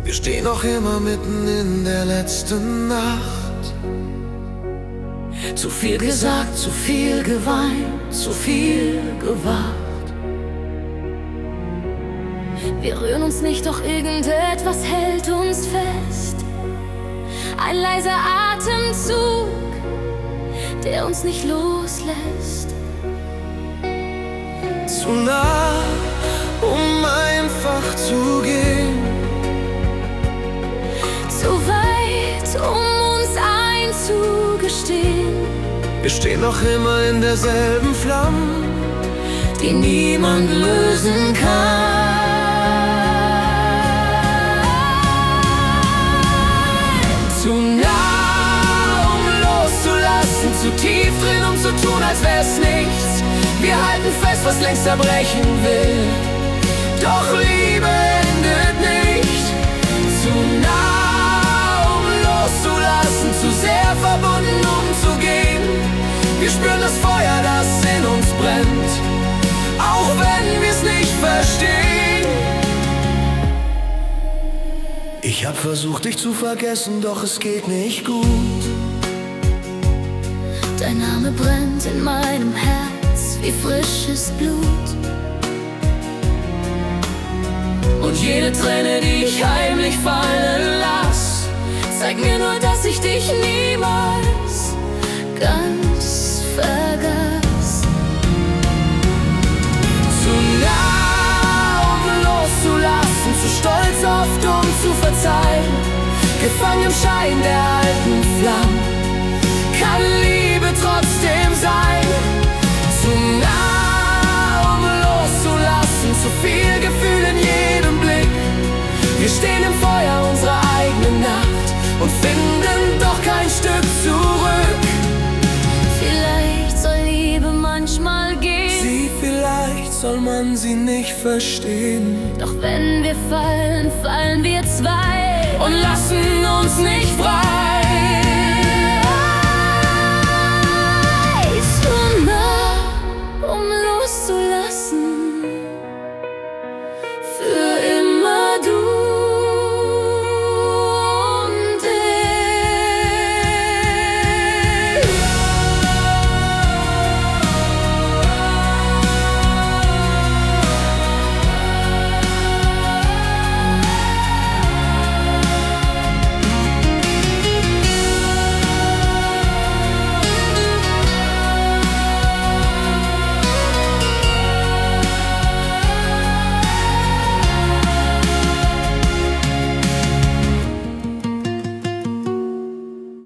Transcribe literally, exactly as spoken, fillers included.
Wir stehen noch immer mitten in der letzten Nacht. Zu viel gesagt, zu viel geweint, zu viel gewacht. Wir rühren uns nicht, doch irgendetwas hält uns fest. Ein leiser Atemzug, der uns nicht loslässt. Zu nah, um einfach zu gehen. Zu weit, um uns einzugestehen. Wir stehen noch immer in derselben Flamme, die niemand lösen kann. Zu nah, um loszulassen, zu tief drin, um zu tun, als wär's nichts. Wir halten fest, was längst zerbrechen will, doch Liebe endet nicht. Zu nah, um loszulassen, zu sehr verbunden, um zu gehen. Wir spüren das Feuer, das in uns brennt, auch wenn wir's nicht verstehen. Ich hab versucht, dich zu vergessen, doch es geht nicht gut. Dein Name brennt in meinem Herz wie frisches Blut. Und jede Träne, die ich heimlich fallen lass, zeigt mir nur, dass ich dich niemals ganz vergaß. Zu nah, um loszulassen, zu stolz oft, um zu verzeihen. Gefangen im Schein der alten Flammen, kann Liebe trotzdem sein. Zu nah, um loszulassen, zu viel Gefühl in jedem Blick. Wir stehen im Feuer unserer eigenen Nacht und finden doch kein Stück zurück. Vielleicht soll Liebe manchmal gehen. Sie, vielleicht soll man sie nicht verstehen. Doch wenn wir fallen, fallen wir zwei und lassen uns nicht frei.